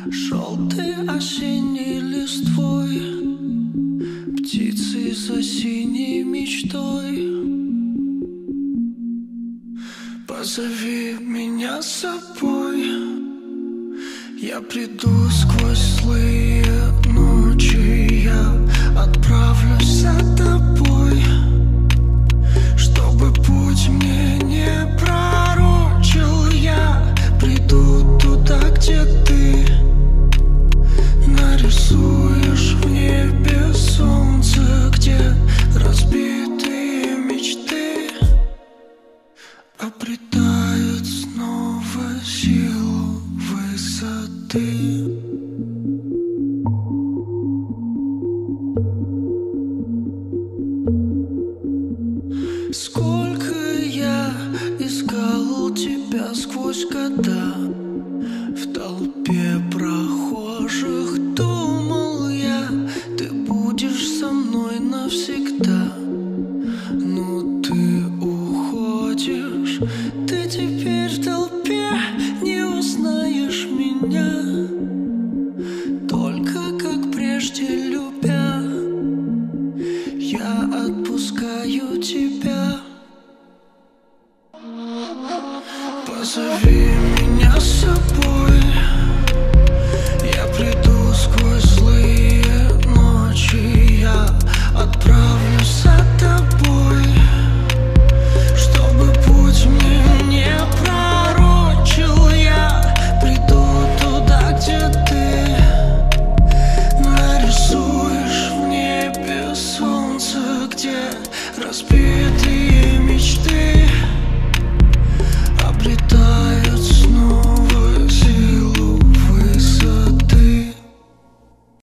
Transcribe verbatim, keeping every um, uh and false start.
Желтый осенней листвой, птицы за синей мечтой. Позови меня с собой, я приду сквозь злые ночи, я отправлюсь за тобой, чтобы путь мне не пророчил. Я приду туда, где ты нарисуешь в небе солнце, где разбитые мечты обретают снова силу высоты. Сколько я искал тебя сквозь года, в толпе прохожих думал я, ты будешь со мной навсегда. Но ты уходишь, ты теперь в толпе не узнаешь меня.